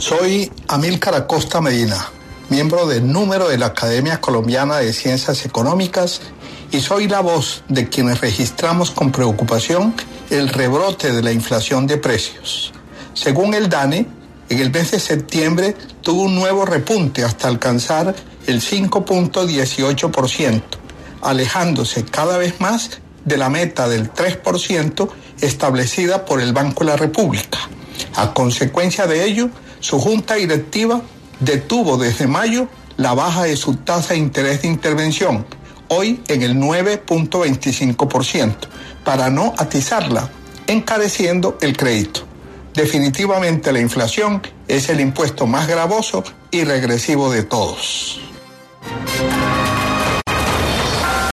Soy Amílcar Acosta Medina, miembro del número de la Academia Colombiana de Ciencias Económicas, y soy la voz de quienes registramos con preocupación el rebrote de la inflación de precios. Según el DANE, en el mes de septiembre tuvo un nuevo repunte hasta alcanzar el 5.18%, alejándose cada vez más de la meta del 3% establecida por el Banco de la República. A consecuencia de ello, su junta directiva detuvo desde mayo la baja de su tasa de interés de intervención, hoy en el 9.25%, para no atizarla, encareciendo el crédito. Definitivamente la inflación es el impuesto más gravoso y regresivo de todos.